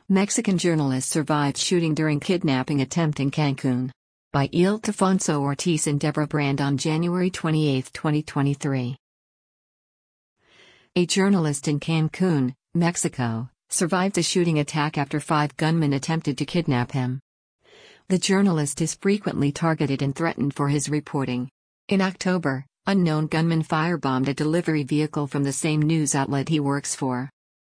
Mexican journalist survived shooting during kidnapping attempt in Cancun. By Ildefonso Ortiz and Deborah Brand on January 28, 2023. A journalist in Cancun, Mexico, survived a shooting attack after 5 gunmen attempted to kidnap him. The journalist is frequently targeted and threatened for his reporting. In October, unknown gunmen firebombed a delivery vehicle from the same news outlet he works for.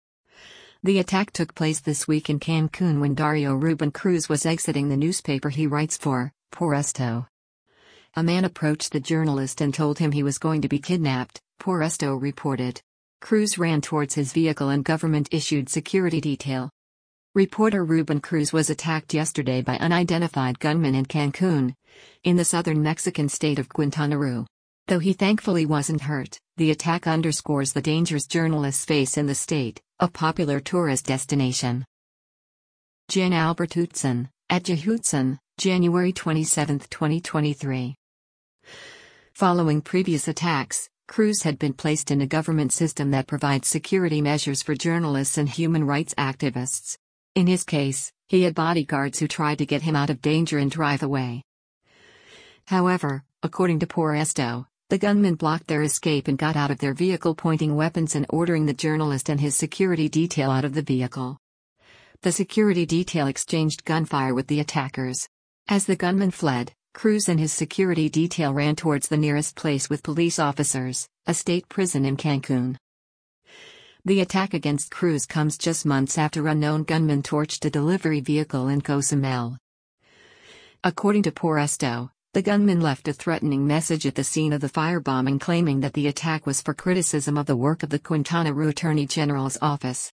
The attack took place this week in Cancun when Dario Ruben Cruz was exiting the newspaper he writes for, Por Esto. A man approached the journalist and told him he was going to be kidnapped, Por Esto reported. Cruz ran towards his vehicle and government-issued security detail. Reporter Ruben Cruz was attacked yesterday by unidentified gunmen in Cancun, in the southern Mexican state of Quintana Roo. Though he thankfully wasn't hurt, the attack underscores the dangers journalists face in the state, a popular tourist destination. Jan Albert Hootson, at Hootson, January 27, 2023. Following previous attacks, Cruz had been placed in a government system that provides security measures for journalists and human rights activists. In his case, he had bodyguards who tried to get him out of danger and drive away. However, according to Por Esto, the gunmen blocked their escape and got out of their vehicle pointing weapons and ordering the journalist and his security detail out of the vehicle. The security detail exchanged gunfire with the attackers. As the gunmen fled, Cruz and his security detail ran towards the nearest place with police officers, a state prison in Cancun. The attack against Cruz comes just months after unknown gunmen torched a delivery vehicle in Cozumel. According to Por Esto, the gunman left a threatening message at the scene of the firebombing claiming that the attack was for criticism of the work of the Quintana Roo Attorney General's office.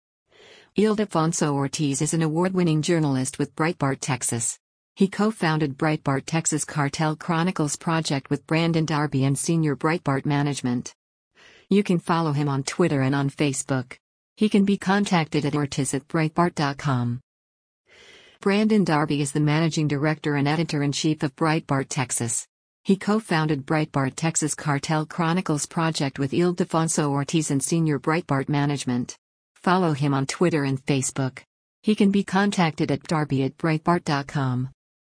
Ildefonso Ortiz is an award-winning journalist with Breitbart Texas. He co-founded Breitbart Texas Cartel Chronicles project with Brandon Darby and senior Breitbart management. You can follow him on Twitter and on Facebook. He can be contacted at ortiz@breitbart.com. Brandon Darby is the managing director and editor-in-chief of Breitbart Texas. He co-founded Breitbart Texas Cartel Chronicles project with Ildefonso Ortiz and senior Breitbart management. Follow him on Twitter and Facebook. He can be contacted at darby@breitbart.com.